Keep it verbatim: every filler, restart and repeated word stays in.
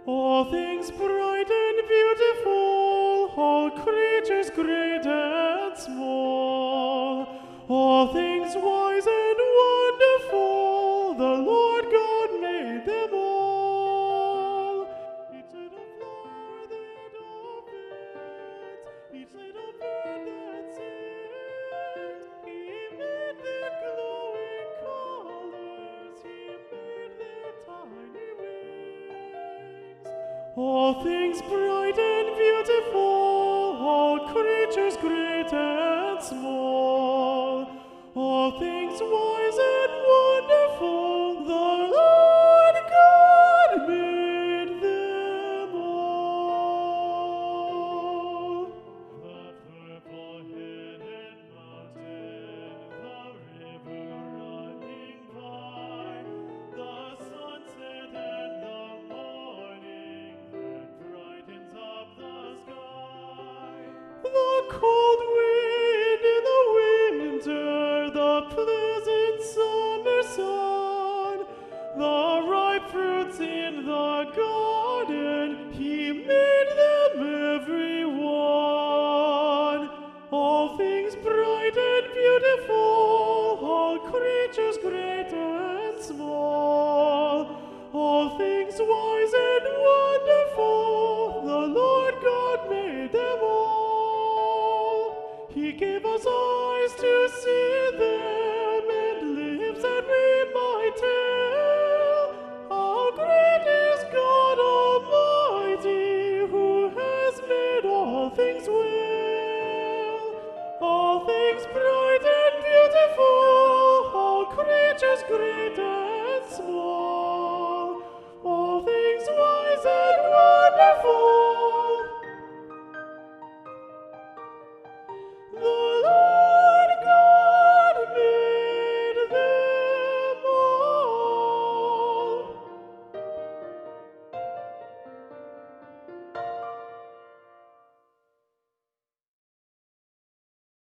All things bright and beautiful, all creatures great and small, all things wise and wonderful, the Lord God made them all. Each little flower that opens, each little bird that sings, He made their glowing colors, He made their tiny wings. All things bright and beautiful, all creatures great and small, all things wise and wonderful, the Lord God made them all. The purple-headed mountain, the river running by, the sunset and the morning that brightens up the sky. The cold wind in the winter, the pleasant summer sun, the ripe fruits in the garden, He made them every one. All things bright and beautiful, all creatures great and small, all things wise and wonderful, the Lord God made them all. He gave us eyes to see them and lips that we might tell how great is God Almighty, who has made all things well. All things bright and beautiful, all creatures great and small,